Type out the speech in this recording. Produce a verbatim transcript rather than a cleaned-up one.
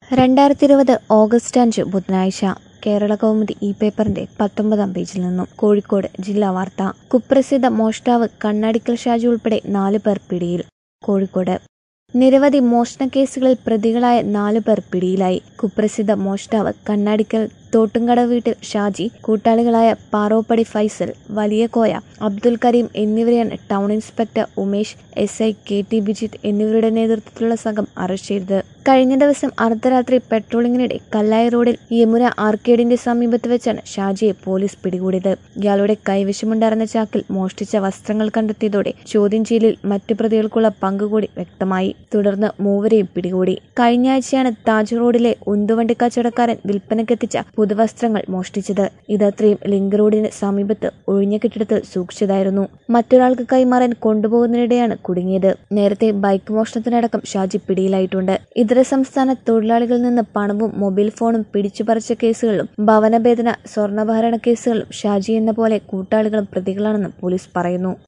രണ്ടായിരത്തി ഇരുപത് ഓഗസ്റ്റ് അഞ്ച് ബുധനാഴ്ച കേരള കൗമുദി ഈ പേപ്പറിന്റെ പത്തൊമ്പതാം പേജിൽ നിന്നും കോഴിക്കോട് ജില്ലാ വാർത്ത. കുപ്രസിദ്ധ മോഷ്ടാവ് കണ്ണാടിക്കൽ ഷാജി ഉൾപ്പെടെ നാലു പേർ പിടിയിൽ. കോഴിക്കോട് നിരവധി മോഷണ കേസുകളിൽ പ്രതികളായ നാലു പേർ പിടിയിലായി. കുപ്രസിദ്ധ മോഷ്ടാവ് കണ്ണാടിക്കൽ തോട്ടുംകട വീട്ടിൽ ഷാജി, കൂട്ടാളികളായ പാറോപ്പടി ഫൈസൽ, വലിയ കോയ, അബ്ദുൽ കരീം എന്നിവരെയാണ് town inspector Umesh, S I K T Bijith എന്നിവരുടെ നേതൃത്വത്തിലുള്ള സംഘം അറസ്റ്റ് ചെയ്തത്. കഴിഞ്ഞ ദിവസം അർദ്ധരാത്രി പെട്രോളിങ്ങിനിടെ കല്ലായി റോഡിൽ യമുന ആർക്കേഡിന്റെ സമീപത്ത് വെച്ചാണ് ഷാജിയെ പോലീസ് പിടികൂടിയത്. ഇയാളുടെ കൈവശമുണ്ടായിരുന്ന ചാക്കിൽ മോഷ്ടിച്ച വസ്ത്രങ്ങൾ കണ്ടെത്തിയതോടെ ചോദ്യം ചെയ്യലിൽ മറ്റു പ്രതികൾക്കുള്ള പങ്കുകൂടി വ്യക്തമായി. തുടർന്ന് മൂവരെയും പിടികൂടി. കഴിഞ്ഞ ആഴ്ചയാണ് താജ് റോഡിലെ ഉന്തുവണ്ടി കച്ചവടക്കാരൻ വിൽപ്പനക്കെത്തിച്ച പുതുവസ്ത്രങ്ങൾ മോഷ്ടിച്ചത്. ഇതത്രയും ലിങ്ക് റോഡിന് സമീപത്ത് ഒഴിഞ്ഞ കെട്ടിടത്തിൽ സൂക്ഷിച്ചതായിരുന്നു. മറ്റൊരാൾക്ക് കൈമാറാൻ കൊണ്ടുപോകുന്നതിനിടെയാണ് കുടുങ്ങിയത്. നേരത്തെ ബൈക്ക് മോഷണത്തിനടക്കം ഷാജി പിടിയിലായിട്ടുണ്ട്. ഇതര സംസ്ഥാന തൊഴിലാളികളിൽ നിന്ന് പണവും മൊബൈൽ ഫോണും പിടിച്ചുപറിച്ച കേസുകളിലും ഭവനഭേദന, സ്വർണ്ണാഭരണ കേസുകളിലും ഷാജി എന്ന പോലെ കൂട്ടാളികളും പ്രതികളാണെന്ന് പോലീസ് പറയുന്നു.